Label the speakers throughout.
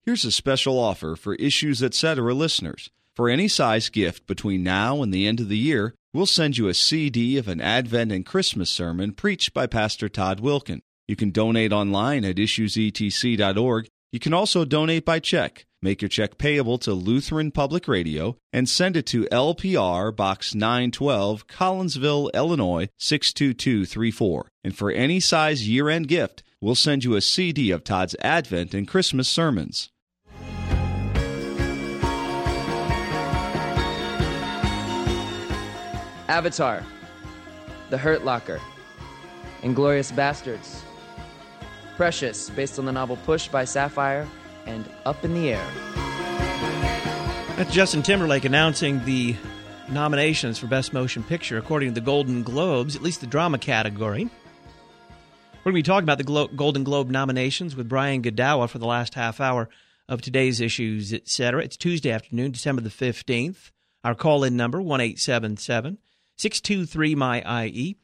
Speaker 1: Here's a special offer for Issues Etc. listeners. For any size gift between now and the end of the year, we'll send you a CD of an Advent and Christmas sermon preached by Pastor Todd Wilkin. You can donate online at issuesetc.org. You can also donate by check. Make your check payable to Lutheran Public Radio and send it to LPR Box 912, Collinsville, Illinois 62234. And for any size year-end gift, we'll send you a CD of Todd's Advent and Christmas sermons.
Speaker 2: Avatar, The Hurt Locker, Inglourious Bastards, Precious, based on the novel Push by Sapphire, and Up in the Air.
Speaker 3: That's Justin Timberlake announcing the nominations for Best Motion Picture according to the Golden Globes, at least the drama category. We're going to be talking about the Golden Globe nominations with Brian Godawa for the last half hour of today's Issues, Etc. It's Tuesday afternoon, December the 15th. Our call-in number, 1-877-623-MY-IE,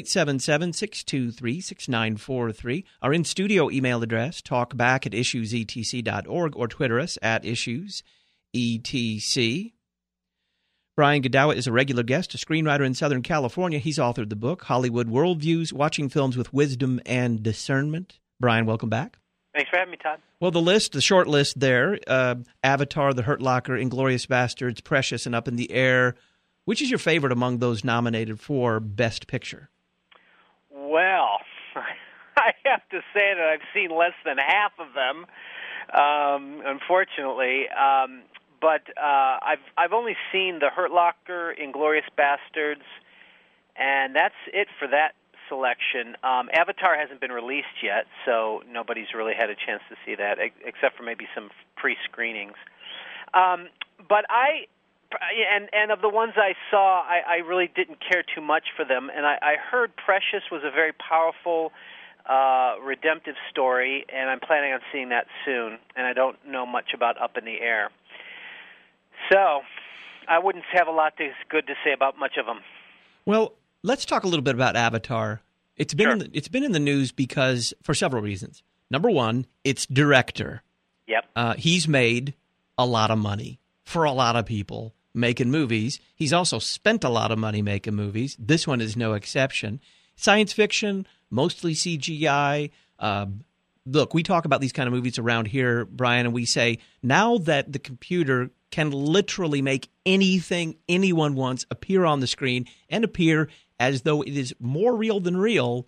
Speaker 3: 877-623-6943. Our in-studio email address, talkback@issuesetc.org, or Twitter us at issuesetc. Brian Godawa is a regular guest, a screenwriter in Southern California. He's authored the book, Hollywood Worldviews, Watching Films with Wisdom and Discernment. Brian, welcome back.
Speaker 4: Thanks for having me, Todd.
Speaker 3: Well, the short list there, Avatar, The Hurt Locker, Inglourious Bastards, Precious, and Up in the Air. Which is your favorite among those nominated for Best Picture?
Speaker 4: Well, I have to say that I've seen less than half of them, unfortunately. But I've only seen The Hurt Locker, Inglourious Bastards, and that's it for that selection. Avatar hasn't been released yet, so nobody's really had a chance to see that, except for maybe some pre-screenings. But And of the ones I saw, I really didn't care too much for them. And I heard Precious was a very powerful, redemptive story, and I'm planning on seeing that soon. And I don't know much about Up in the Air. So I wouldn't have a lot good to say about much of them.
Speaker 3: Well, let's talk a little bit about Avatar. It's been it's been in the news because for several reasons. Number one, its director.
Speaker 4: Yep.
Speaker 3: He's made a lot of money for a lot of people making movies. He's also spent a lot of money making movies. This one is no exception. Science fiction, mostly CGI. Look, we talk about these kind of movies around here, Brian, and we say now that the computer can literally make anything anyone wants appear on the screen and appear as though it is more real than real,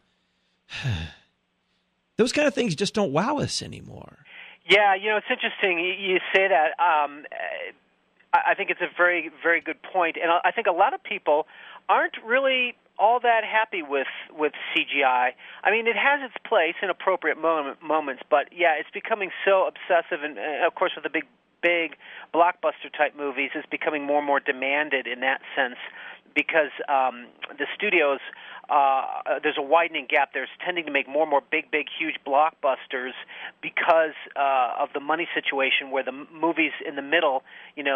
Speaker 3: those kind of things just don't wow us anymore.
Speaker 4: Yeah, it's interesting you say that. I think it's a very, very good point. And I think a lot of people aren't really all that happy with CGI. I mean, it has its place in appropriate moments, but, yeah, it's becoming so obsessive. And, of course, with the big blockbuster-type movies, it's becoming more and more demanded in that sense because the studios, there's a widening gap. They're tending to make more and more big, huge blockbusters because of the money situation, where the movies in the middle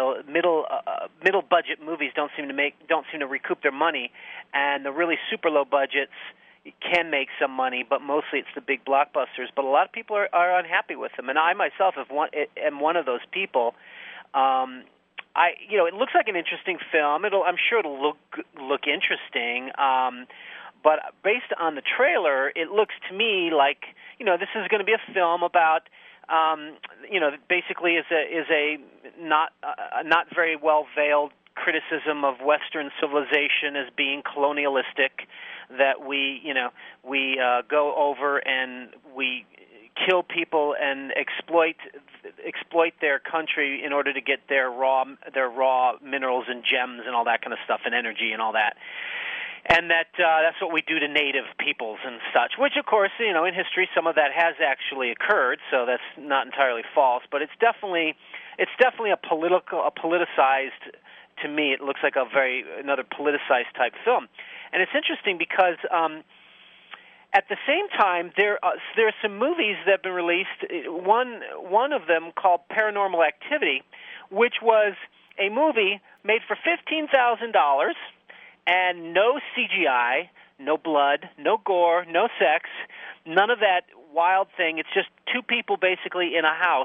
Speaker 4: budget movies don't seem to recoup their money, and the really super low budgets can make some money, but mostly it's the big blockbusters. But a lot of people are unhappy with them, and I myself am one of those people. It looks like an interesting film. I'm sure it'll look interesting. But based on the trailer, it looks to me like this is going to be a film about basically is a not very well veiled criticism of Western civilization as being colonialistic, that we go over and we kill people and exploit their country in order to get their raw minerals and gems and all that kind of stuff, and energy and all that. And that's what we do to native peoples and such, which, of course, in history some of that has actually occurred, so that's not entirely false. But it's definitely a politicized. To me, it looks like another politicized type film. And it's interesting because at the same time, there are some movies that have been released. One of them called Paranormal Activity, which was a movie made for $15,000 and no CGI, no blood, no gore, no sex, none of that wild thing. It's just two people basically in a house,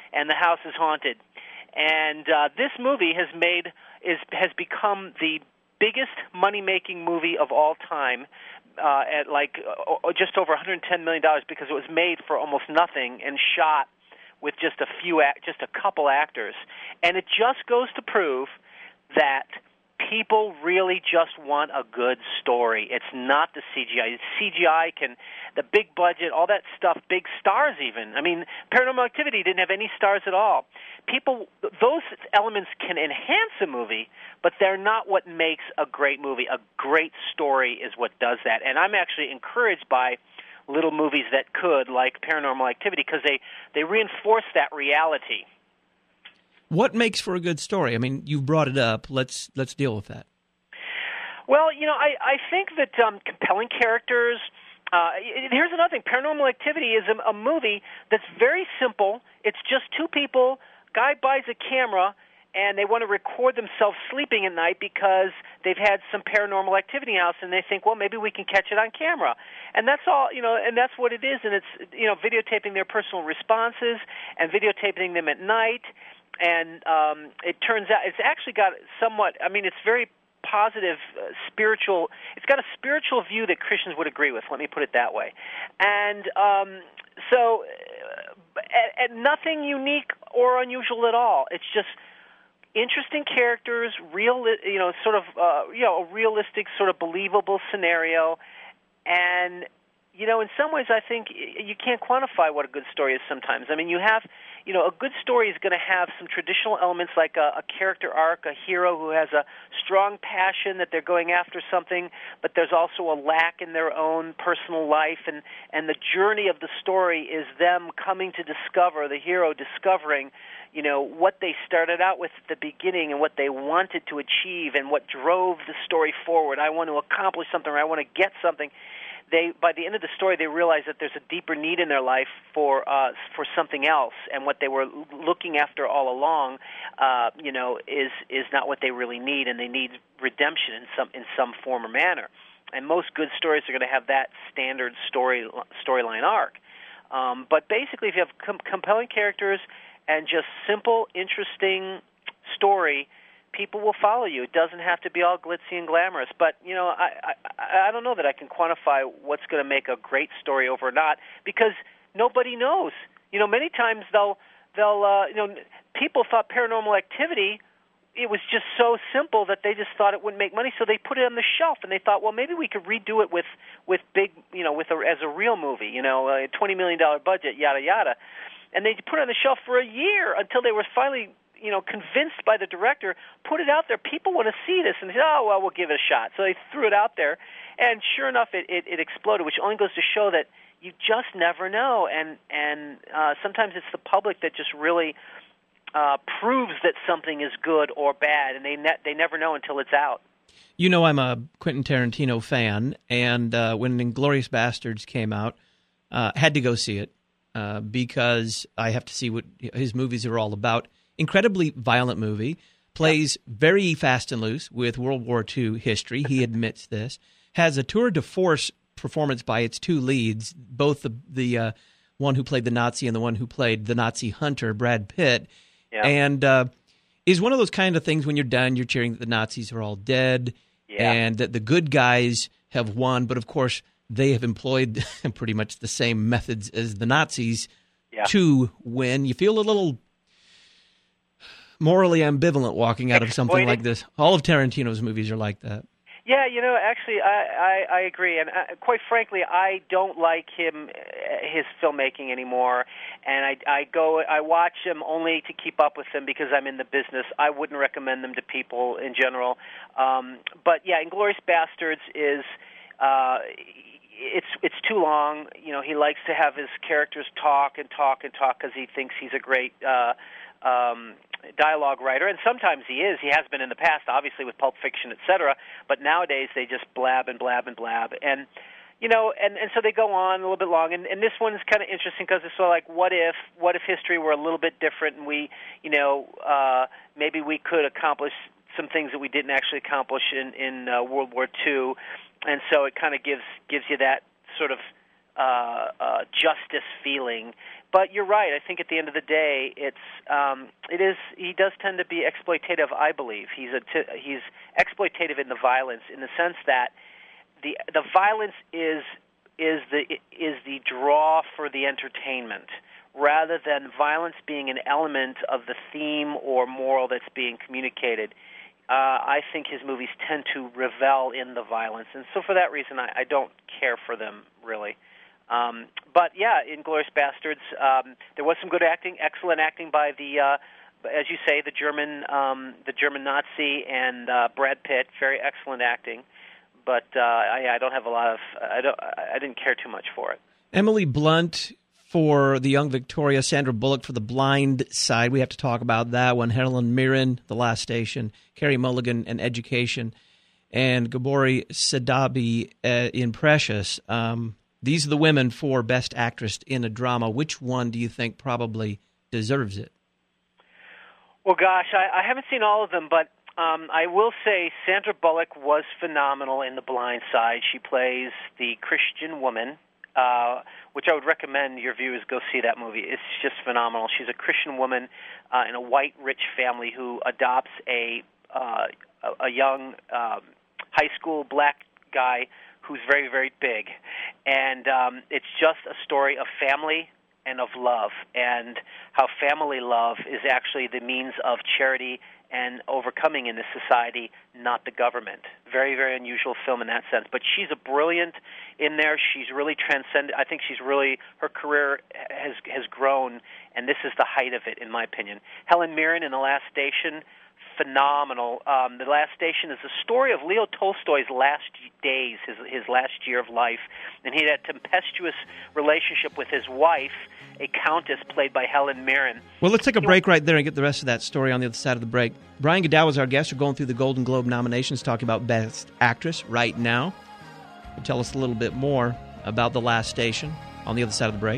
Speaker 4: and the house is haunted. And this movie has become the biggest money-making movie of all time, at just over $110 million, because it was made for almost nothing and shot with just a couple actors. And it just goes to prove that people really just want a good story. It's not the CGI. The big budget, all that stuff, big stars even. I mean, Paranormal Activity didn't have any stars at all. Those elements can enhance a movie, but they're not what makes a great movie. A great story is what does that. And I'm actually encouraged by little movies that could, like Paranormal Activity, because they reinforce that reality.
Speaker 3: What makes for a good story? I mean, you've brought it up. Let's deal with that.
Speaker 4: Well, I think that compelling characters. Here's another thing. Paranormal Activity is a movie that's very simple. It's just two people. Guy buys a camera, and they want to record themselves sleeping at night because they've had some paranormal activity in the house, and they think, well, maybe we can catch it on camera. And that's all, and that's what it is. And it's, videotaping their personal responses and videotaping them at night. And it turns out it's actually got somewhat, it's very positive, spiritual. It's got a spiritual view that Christians would agree with. Let me put it that way. And and nothing unique or unusual at all. It's just interesting characters, a realistic, sort of believable scenario. And, in some ways I think you can't quantify what a good story is sometimes. I mean, you have, a good story is going to have some traditional elements like a character arc, a hero who has a strong passion that they're going after something, but there's also a lack in their own personal life, and the journey of the story is them coming to discover, the hero discovering, what they started out with at the beginning and what they wanted to achieve and what drove the story forward. I want to accomplish something, or I want to get something. By the end of the story, they realize that there's a deeper need in their life for something else, and what they were looking after all along, is not what they really need, and they need redemption in some form or manner. And most good stories are going to have that standard storyline arc. But basically, if you have compelling characters and just simple, interesting story, people will follow you. It doesn't have to be all glitzy and glamorous. But, I don't know that I can quantify what's going to make a great story over or not, because nobody knows. Many times people thought Paranormal Activity, it was just so simple that they just thought it wouldn't make money, so they put it on the shelf, and they thought, well, maybe we could redo it with big, as a real movie, a $20 million budget, yada, yada. And they put it on the shelf for a year until they were finally convinced by the director, put it out there. People want to see this, and they said, oh, well, we'll give it a shot. So they threw it out there, and sure enough, it exploded, which only goes to show that you just never know, and sometimes it's the public that just really proves that something is good or bad, and they never know until it's out.
Speaker 3: I'm a Quentin Tarantino fan, and when Inglourious Basterds came out, had to go see it because I have to see what his movies are all about. Incredibly violent movie, plays very fast and loose with World War II history. He admits this. Has a tour de force performance by its two leads, both the one who played the Nazi and the one who played the Nazi hunter, Brad Pitt. Yeah. And is one of those kind of things when you're done, you're cheering that the Nazis are all dead and that the good guys have won. But, of course, they have employed pretty much the same methods as the Nazis to win. You feel a little morally ambivalent walking out of something like this. All of Tarantino's movies are like that.
Speaker 4: Yeah, actually, I agree, and quite frankly, I don't like his filmmaking anymore, and I watch him only to keep up with him because I'm in the business. I wouldn't recommend them to people in general, but yeah, Inglourious Basterds is it's too long. He likes to have his characters talk because he thinks he's a great dialogue writer, and sometimes he is. He has been in the past, obviously, with Pulp Fiction, etc. But nowadays they just blab and blab and blab, and and so they go on a little bit long. And this one is kind of interesting because it's sort of like, what if history were a little bit different, and we, maybe we could accomplish some things that we didn't actually accomplish in World War II, and so it kind of gives you that sort of justice feeling. But you're right. I think at the end of the day, he does tend to be exploitative. I believe he's exploitative in the violence, in the sense that the violence is the draw for the entertainment, rather than violence being an element of the theme or moral that's being communicated. I think his movies tend to revel in the violence, and so for that reason, I don't care for them really. But yeah, Inglourious Basterds, there was some good acting, excellent acting by the, as you say, the German Nazi and Brad Pitt. Very excellent acting, but I don't have a lot of. I didn't care too much for it.
Speaker 3: Emily Blunt for The Young Victoria, Sandra Bullock for The Blind Side. We have to talk about that one. Helen Mirren, The Last Station. Carey Mulligan in Education, and Gabori Sidibe in Precious. These are the women for Best Actress in a Drama. Which one do you think probably deserves it?
Speaker 4: Well, gosh, I haven't seen all of them, but I will say Sandra Bullock was phenomenal in The Blind Side. She plays the Christian woman, which I would recommend your viewers go see that movie. It's just phenomenal. She's a Christian woman in a white, rich family who adopts a young high school black guy who's very, very big. And it's just a story of family and of love, and how family love is actually the means of charity and overcoming in this society, not the government. Very, very unusual film in that sense. But she's a brilliant in there. She's really transcended. I think her career has grown, and this is the height of it, in my opinion. Helen Mirren in The Last Station, phenomenal. The Last Station is the story of Leo Tolstoy's last days, his last year of life, and he had a tempestuous relationship with his wife, a countess played by Helen Mirren.
Speaker 3: Well, let's take a break right there and get the rest of that story on the other side of the break. Brian Godow is our guest. We're going through the Golden Globe nominations, talking about Best Actress right now. Tell us a little bit more about The Last Station on the other side of the break.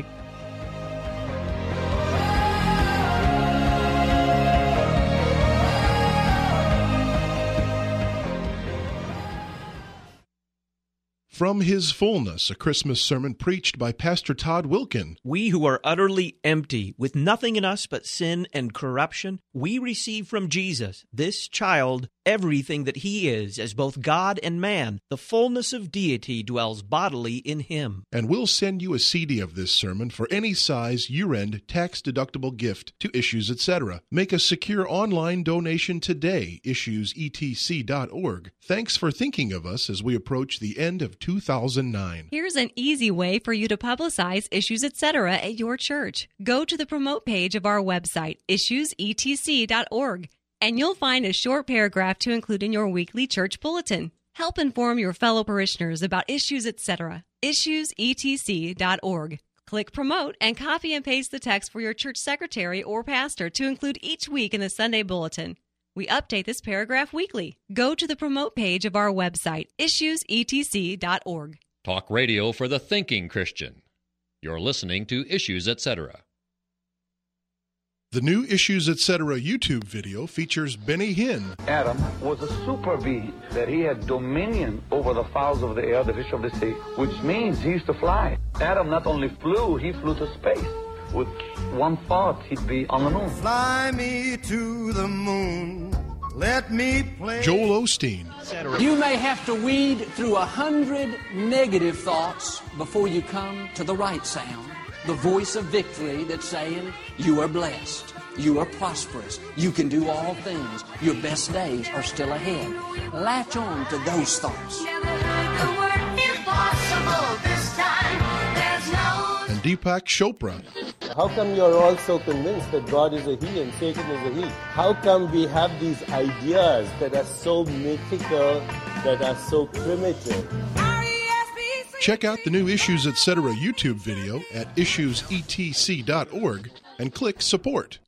Speaker 5: From His Fullness, a Christmas sermon preached by Pastor Todd Wilken.
Speaker 3: We who are utterly empty, with nothing in us but sin and corruption, we receive from Jesus, this child, everything that he is, as both God and man. The fullness of deity dwells bodily in him.
Speaker 5: And we'll send you a CD of this sermon for any size, year-end, tax-deductible gift to Issues, etc. Make a secure online donation today, issuesetc.org. Thanks for thinking of us as we approach the end of 2009.
Speaker 6: Here's an easy way for you to publicize Issues, etc. at your church. Go to the promote page of our website, issuesetc.org, and you'll find a short paragraph to include in your weekly church bulletin. Help inform your fellow parishioners about Issues, etc. issuesetc.org. Click promote and copy and paste the text for your church secretary or pastor to include each week in the Sunday bulletin. We update this paragraph weekly. Go to the promote page of our website, issuesetc.org.
Speaker 7: Talk radio for the thinking Christian. You're listening to Issues, etc.
Speaker 5: The new Issues, etc. YouTube video features Benny Hinn.
Speaker 8: Adam was a super being, that he had dominion over the fowls of the air, the fish of the sea, which means he used to fly. Adam not only flew, he flew to space. With one thought, he'd be on the moon.
Speaker 9: Fly me to the moon, let me play.
Speaker 5: Joel Osteen.
Speaker 10: You may have to weed through 100 negative thoughts before you come to the right sound. The voice of victory that's saying, you are blessed, you are prosperous, you can do all things, your best days are still ahead. Latch on to those thoughts.
Speaker 9: Never heard the word impossible this time. There's no...
Speaker 5: And Deepak Chopra.
Speaker 11: How come you're all so convinced that God is a he and Satan is a he? How come we have these ideas that are so mythical, that are so primitive?
Speaker 5: Check out the new Issues, etc. YouTube video at issuesetc.org and click support.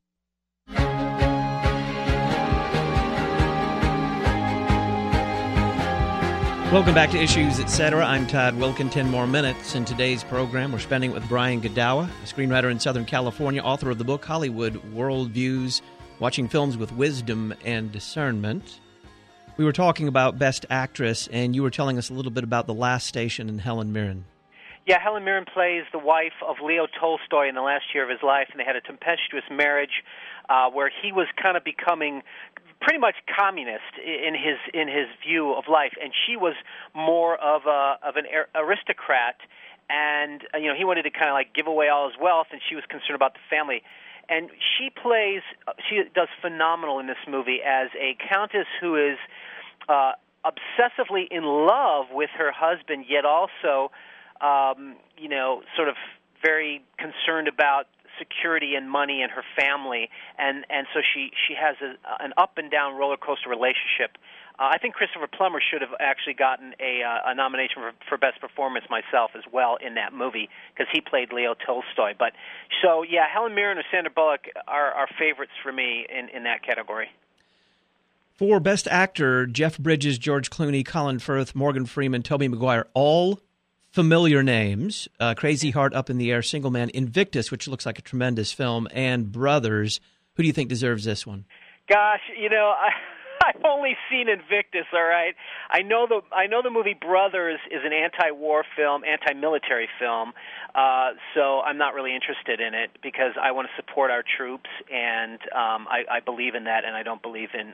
Speaker 3: Welcome back to Issues, etc. I'm Todd Wilken. 10 more minutes in today's program. We're spending it with Brian Godow, a screenwriter in Southern California, author of the book Hollywood Worldviews, Watching Films with Wisdom and Discernment. We were talking about Best Actress, and you were telling us a little bit about The Last Station and Helen Mirren.
Speaker 4: Yeah, Helen Mirren plays the wife of Leo Tolstoy in the last year of his life, and they had a tempestuous marriage where he was kind of becoming pretty much communist in his view of life, and she was more of an aristocrat, and he wanted to kind of like give away all his wealth, and she was concerned about the family. And she does phenomenal in this movie as a countess who is obsessively in love with her husband, yet also sort of very concerned about security and money and her family, and so she has an up and down roller coaster relationship. I think Christopher Plummer should have actually gotten a nomination for Best Performance myself as well in that movie because he played Leo Tolstoy. But so yeah, Helen Mirren or Sandra Bullock are favorites for me in that category.
Speaker 3: For Best Actor, Jeff Bridges, George Clooney, Colin Firth, Morgan Freeman, Tobey Maguire, all familiar names. Crazy Heart, Up in the Air, Single Man, Invictus, which looks like a tremendous film, and Brothers. Who do you think deserves this one?
Speaker 4: Gosh, I've only seen Invictus. All right, I know the movie Brothers is an anti-war film, anti-military film. So I'm not really interested in it because I want to support our troops, and I believe in that, and I don't believe in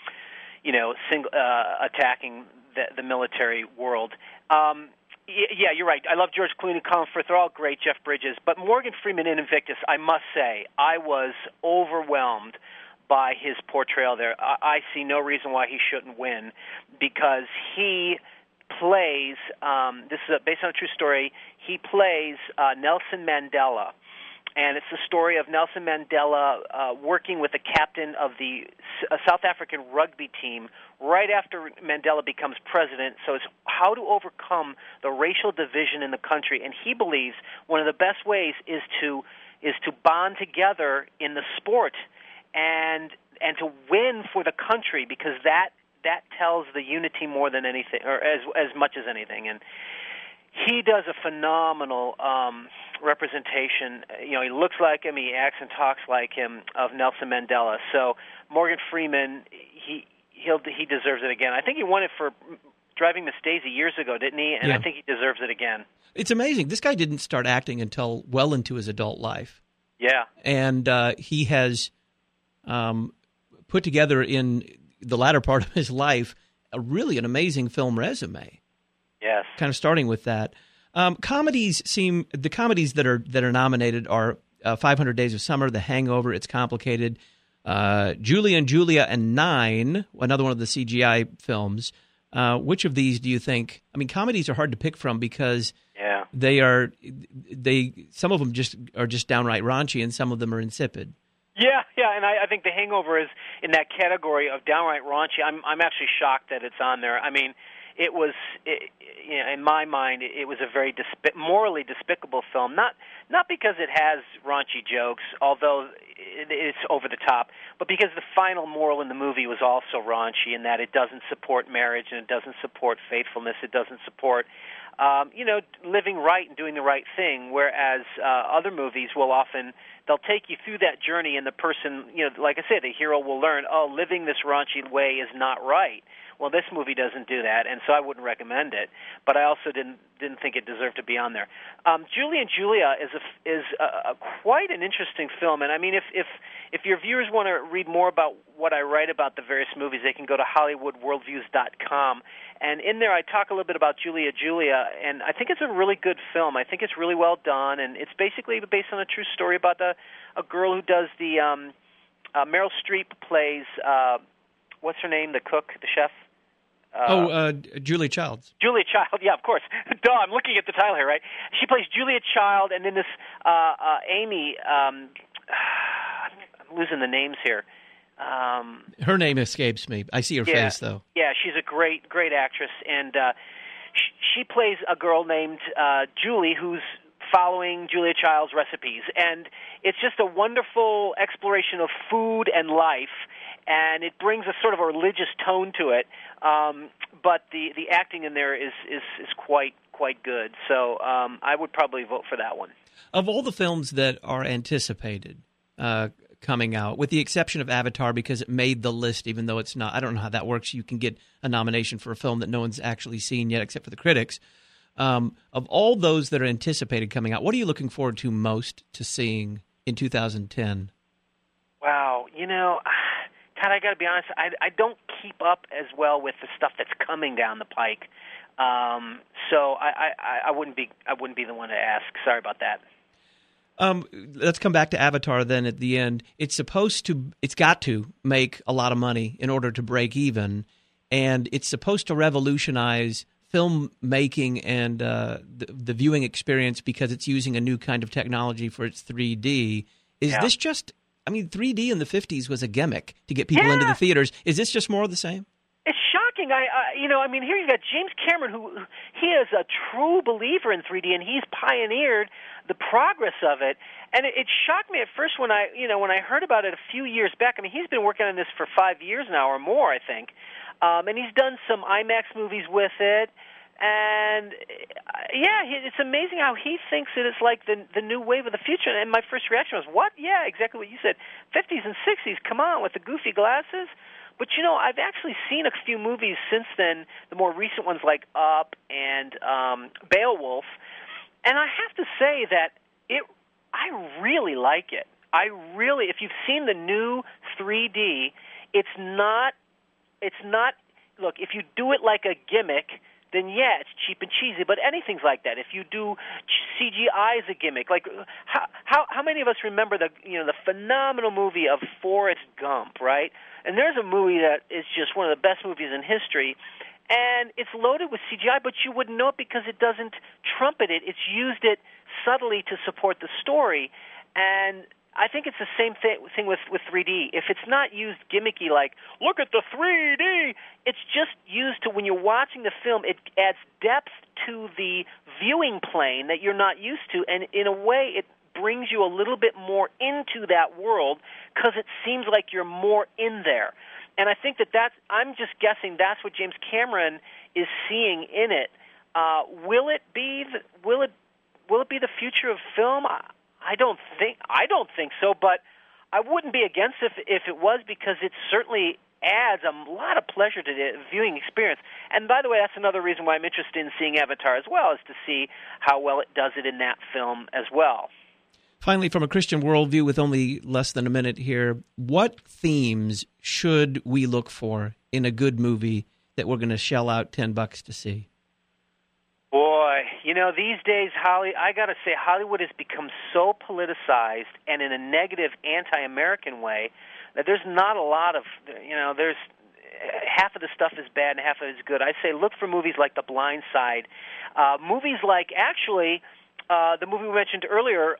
Speaker 4: attacking the military world. Yeah, you're right. I love George Clooney, Colin Firth. They're all great, Jeff Bridges. But Morgan Freeman in Invictus, I must say, I was overwhelmed by his portrayal there. I see no reason why he shouldn't win because he plays, this is based on a true story, he plays Nelson Mandela. And it's the story of Nelson Mandela working with the captain of the South African rugby team right after Mandela becomes president. So it's how to overcome the racial division in the country. And he believes one of the best ways is to bond together in the sport and to win for the country because that tells the unity more than anything, or as much as anything. And he does a phenomenal representation. He looks like him, he acts and talks like him, of Nelson Mandela. So Morgan Freeman, he deserves it again. I think he won it for Driving Miss Daisy years ago, didn't he? And yeah. I think he deserves it again.
Speaker 3: It's amazing. This guy didn't start acting until well into his adult life.
Speaker 4: Yeah.
Speaker 3: And he has put together in the latter part of his life really an amazing film resume.
Speaker 4: Yes.
Speaker 3: Kind of starting with that. The comedies that are nominated are 500 Days of Summer, The Hangover, It's Complicated, Julie and Julia, and Nine, another one of the CGI films. Which of these do you think? I mean, comedies are hard to pick from because some of them are just downright raunchy, and some of them are insipid.
Speaker 4: Yeah, and I think The Hangover is in that category of downright raunchy. I'm actually shocked that it's on there. I mean, it was, in my mind, it was a very morally despicable film. Not because it has raunchy jokes, although it's over the top, but because the final moral in the movie was also raunchy in that it doesn't support marriage and it doesn't support faithfulness. It doesn't support, living right and doing the right thing. Whereas other movies will often they'll take you through that journey, and the person, like I said, the hero will learn, living this raunchy way is not right. Well, this movie doesn't do that, and so I wouldn't recommend it. But I also didn't think it deserved to be on there. Julie and Julia is quite an interesting film, and I mean, if your viewers want to read more about what I write about the various movies, they can go to HollywoodWorldViews.com, and in there I talk a little bit about Julia, and I think it's a really good film. I think it's really well done, and it's basically based on a true story about a girl who does the Meryl Streep plays. What's her name? The cook, the chef.
Speaker 3: Julia Childs.
Speaker 4: Julia Child, yeah, of course. Duh, I'm looking at the title here, right? She plays Julia Child, and then this Amy, I'm losing the names here.
Speaker 3: Her name escapes me. I see her face, though.
Speaker 4: Yeah, she's a great actress, and she plays a girl named Julie who's following Julia Child's recipes. And it's just a wonderful exploration of food and life, and it brings a sort of a religious tone to it. But the acting in there is quite good. So I would probably vote for that one.
Speaker 3: Of all the films that are anticipated coming out, with the exception of Avatar, because it made the list, even though it's not, I don't know how that works. You can get a nomination for a film that no one's actually seen yet, except for the critics. Of all those that are anticipated coming out, what are you looking forward to most to seeing in 2010?
Speaker 4: Wow, Todd, I got to be honest. I don't keep up as well with the stuff that's coming down the pike, so I wouldn't be the one to ask. Sorry about that.
Speaker 3: Let's come back to Avatar then at the end. It's got to make a lot of money in order to break even, and it's supposed to revolutionize filmmaking and the viewing experience because it's using a new kind of technology for its 3D. Is this just... 3D in the 50s was a gimmick to get people into the theaters. Is this just more of the same?
Speaker 4: It's shocking. Here you've got James Cameron, who he is a true believer in 3D, and he's pioneered the progress of it. And it shocked me at first when I heard about it a few years back. He's been working on this for 5 years now or more, I think. And he's done some IMAX movies with it. And, it's amazing how he thinks it is like the new wave of the future. And my first reaction was, what? Yeah, exactly what you said. 50s and 60s, come on, with the goofy glasses. But, I've actually seen a few movies since then, the more recent ones like Up and Beowulf. And I have to say that I really like it. If you've seen the new 3D, it's not, look, if you do it like a gimmick, then it's cheap and cheesy. But anything's like that. If you do CGI as a gimmick, like how many of us remember the phenomenal movie of Forrest Gump, right? And there's a movie that is just one of the best movies in history, and it's loaded with CGI, but you wouldn't know it because it doesn't trumpet it. It's used it subtly to support the story, and I think it's the same thing with 3D. If it's not used gimmicky like, look at the 3D, it's just used to, when you're watching the film, it adds depth to the viewing plane that you're not used to, and in a way it brings you a little bit more into that world because it seems like you're more in there. And I think I'm just guessing that's what James Cameron is seeing in it. Will it be the future of film? I don't think so, but I wouldn't be against if it was, because it certainly adds a lot of pleasure to the viewing experience. And by the way, that's another reason why I'm interested in seeing Avatar as well, is to see how well it does it in that film as well.
Speaker 3: Finally, from a Christian worldview, with only less than a minute here, what themes should we look for in a good movie that we're going to shell out $10 to see?
Speaker 4: Boy, these days, I got to say, Hollywood has become so politicized and in a negative anti-American way that there's not a lot of, there's half of the stuff is bad and half of it is good. I say look for movies like The Blind Side, movies like, actually, the movie we mentioned earlier,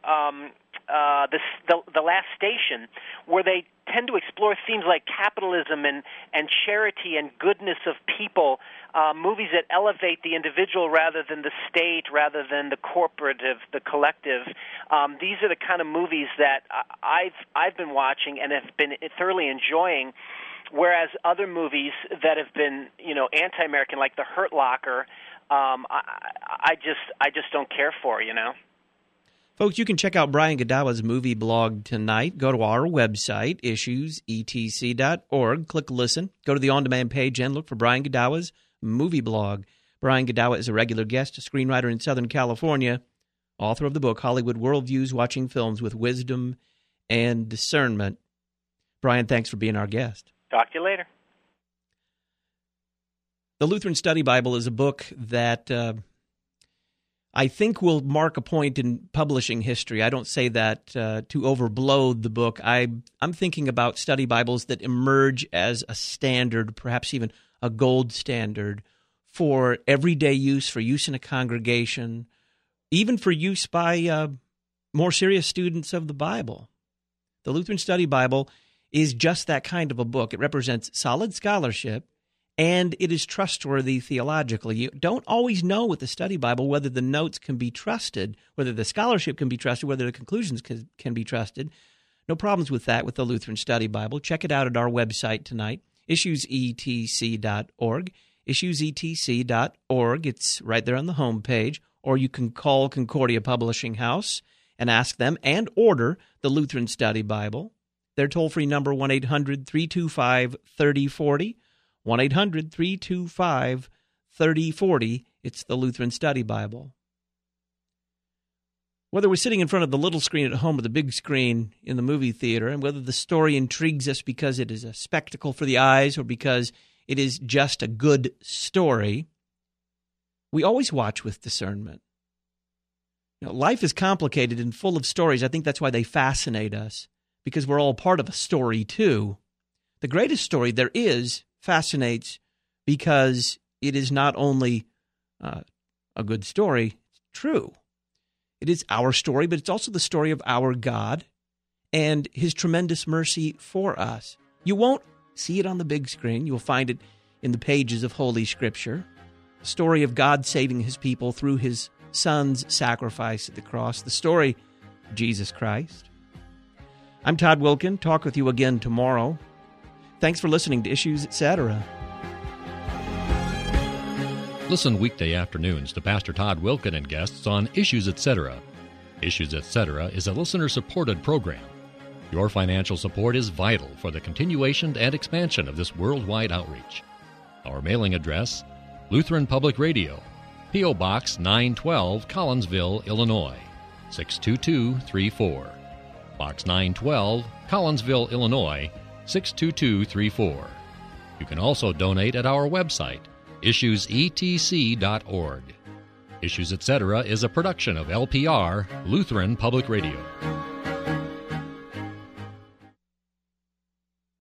Speaker 4: The Last Station, where they tend to explore themes like capitalism and charity and goodness of people, movies that elevate the individual rather than the state, rather than the corporative, the collective. These are the kind of movies that I've been watching and have been thoroughly enjoying, whereas other movies that have been, anti-American, like The Hurt Locker, I just don't care for,
Speaker 3: Folks, you can check out Brian Godawa's movie blog tonight. Go to our website, issuesetc.org. Click Listen. Go to the on-demand page and look for Brian Godawa's movie blog. Brian Godawa is a regular guest, a screenwriter in Southern California, author of the book Hollywood Worldviews, Watching Films with Wisdom and Discernment. Brian, thanks for being our guest.
Speaker 4: Talk to you later.
Speaker 3: The Lutheran Study Bible is a book that I think will mark a point in publishing history. I don't say that to overblow the book. I'm thinking about study Bibles that emerge as a standard, perhaps even a gold standard, for everyday use, for use in a congregation, even for use by more serious students of the Bible. The Lutheran Study Bible is just that kind of a book. It represents solid scholarship, and it is trustworthy theologically. You don't always know with the study Bible whether the notes can be trusted, whether the scholarship can be trusted, whether the conclusions can be trusted. No problems with that with the Lutheran Study Bible. Check it out at our website tonight, issuesetc.org, issuesetc.org. It's right there on the home page. Or you can call Concordia Publishing House and ask them and order the Lutheran Study Bible. Their toll-free number, 1-800-325-3040. 1-800-325-3040 It's the Lutheran Study Bible. Whether we're sitting in front of the little screen at home or the big screen in the movie theater, and whether the story intrigues us because it is a spectacle for the eyes or because it is just a good story, we always watch with discernment. Life is complicated and full of stories. I think that's why they fascinate us, because we're all part of a story too. The greatest story there is fascinates because it is not only a good story, it's true. It is our story, but it's also the story of our God and His tremendous mercy for us. You won't see it on the big screen. You'll find it in the pages of Holy Scripture. The story of God saving His people through His Son's sacrifice at the cross. The story of Jesus Christ. I'm Todd Wilkin. Talk with you again tomorrow. Thanks for listening to Issues, Etc.
Speaker 7: Listen weekday afternoons to Pastor Todd Wilkin and guests on Issues Etc. Issues Etc. is a listener-supported program. Your financial support is vital for the continuation and expansion of this worldwide outreach. Our mailing address, Lutheran Public Radio, P.O. Box 912, Collinsville, Illinois, 62234. Box 912, Collinsville, Illinois, 62234. You can also donate at our website, issuesetc.org. Issues Etc. is a production of LPR, Lutheran Public Radio.